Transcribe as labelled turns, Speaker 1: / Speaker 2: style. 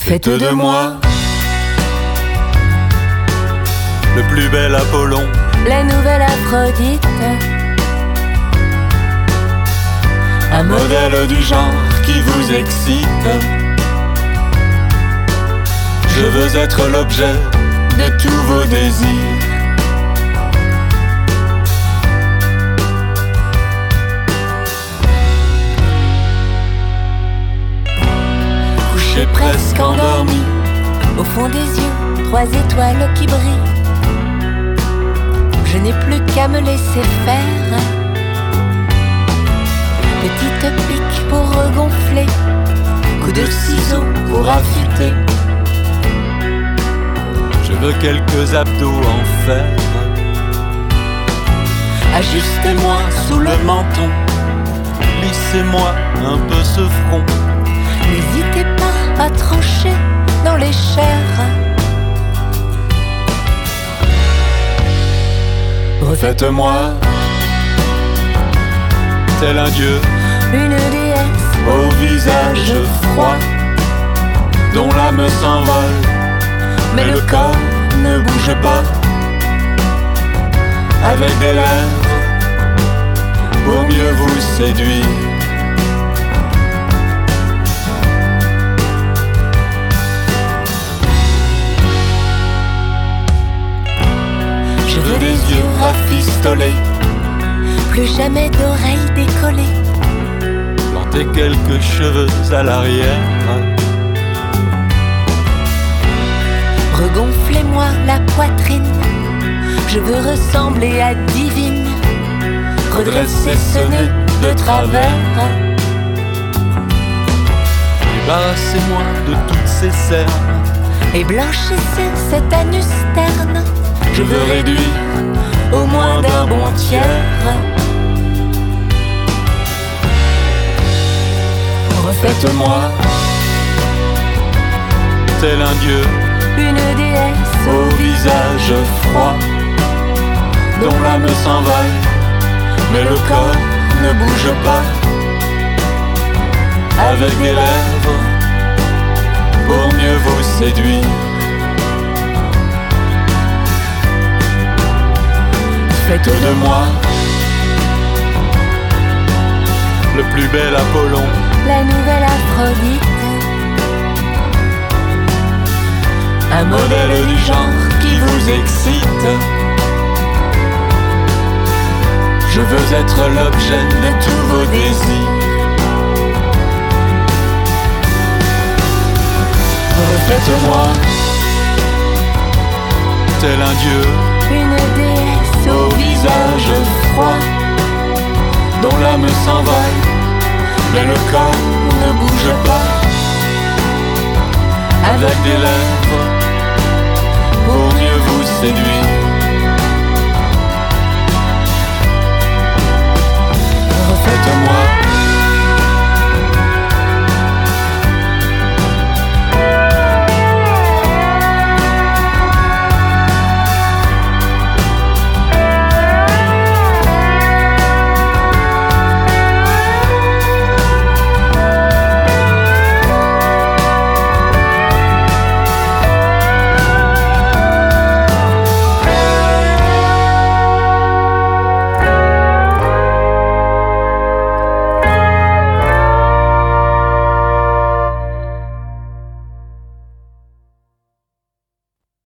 Speaker 1: Faites de moi le plus bel Apollon,
Speaker 2: la nouvelle Aphrodite,
Speaker 1: un modèle du genre qui vous excite. Je veux être l'objet de tous vos désirs. Couché presque endormi,
Speaker 2: au fond des yeux, 3 étoiles qui brillent. Je n'ai plus qu'à me laisser faire. Petite pique pour regonfler,
Speaker 1: coup de ciseau pour affûter. Je veux quelques abdos en fer. Ajustez-moi sous le menton, lissez-moi un peu ce front.
Speaker 2: N'hésitez pas à trancher dans les chairs.
Speaker 1: Refaites-moi tel un dieu,
Speaker 2: une déesse
Speaker 1: au visage froid, dont l'âme s'envole, mais le corps ne bouge pas. Avec des lèvres pour mieux vous séduire. Je veux des yeux rafistolés,
Speaker 2: plus jamais d'oreilles décollées.
Speaker 1: Planter quelques cheveux à l'arrière.
Speaker 2: Regonflez-moi la poitrine, je veux ressembler à Divine.
Speaker 1: Redressez ce nez de travers. Débarrassez-moi de toutes ces cernes
Speaker 2: et blanchissez cet anus terne.
Speaker 1: Je veux réduire au moins d'un bon tiers. Refaites-moi tel un dieu,
Speaker 2: une déesse
Speaker 1: au visage froid, dont l'âme s'envole, mais le corps ne bouge pas. Avec des lèvres pour mieux vous séduire. Faites de moi le plus bel Apollon,
Speaker 2: la nouvelle Aphrodite,
Speaker 1: un modèle du genre qui vous excite. Je veux être l'objet de tous vos désirs. Refaites-moi tel un dieu,
Speaker 2: une déesse
Speaker 1: au visage froid, dont l'âme s'envole, mais le corps ne bouge pas. Avec des lèvres pour mieux vous séduire.